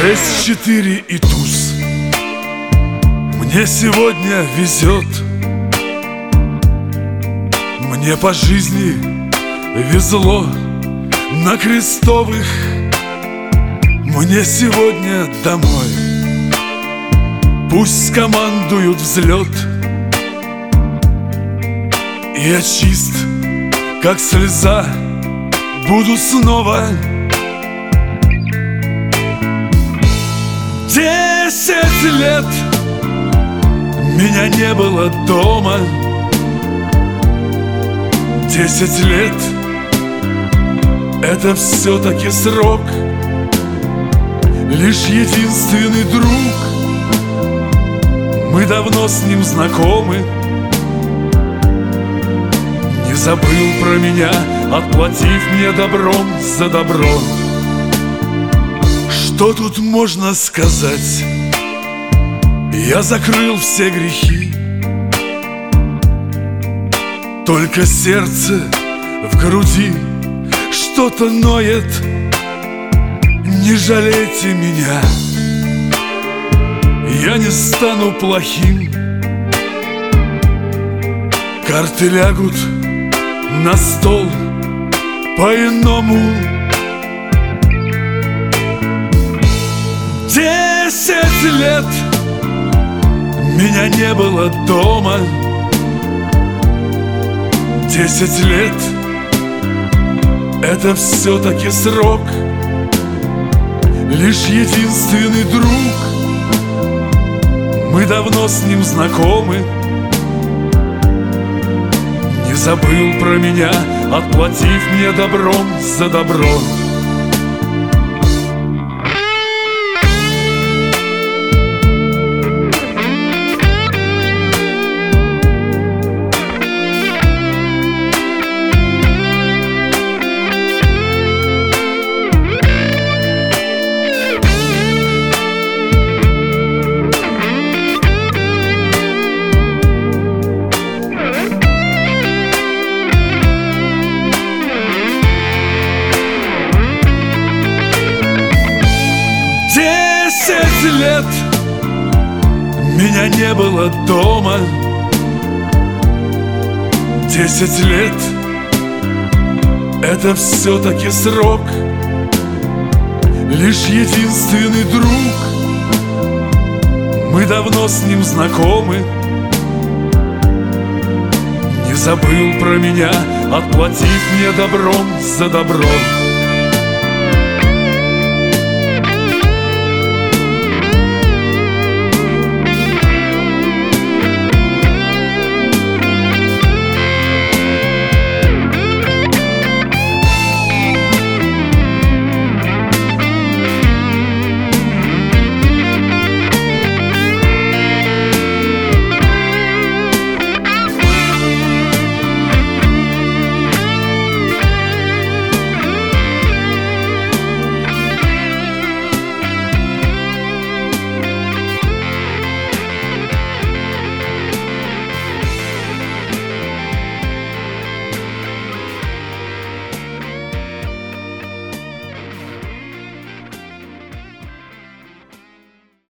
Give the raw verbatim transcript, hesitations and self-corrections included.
Шесть, четыре и туз. Мне сегодня везет. Мне по жизни везло на Крестовых. Мне сегодня домой. Пусть скомандуют взлет. И я чист, как слеза, буду снова. Десять лет меня не было дома. Десять лет — это все-таки срок. Лишь единственный друг, мы давно с ним знакомы, не забыл про меня, отплатив мне добром за добро. Что тут можно сказать? Я закрыл все грехи. Только сердце в груди что-то ноет. Не жалейте меня, я не стану плохим. Карты лягут на стол по-иному. Десять лет меня не было дома. Десять лет — это все-таки срок. Лишь единственный друг, мы давно с ним знакомы, не забыл про меня, отплатив мне добром за добро. Десять лет меня не было дома. Десять лет — это все-таки срок. Лишь единственный друг, мы давно с ним знакомы, не забыл про меня, отплатив мне добром за добро.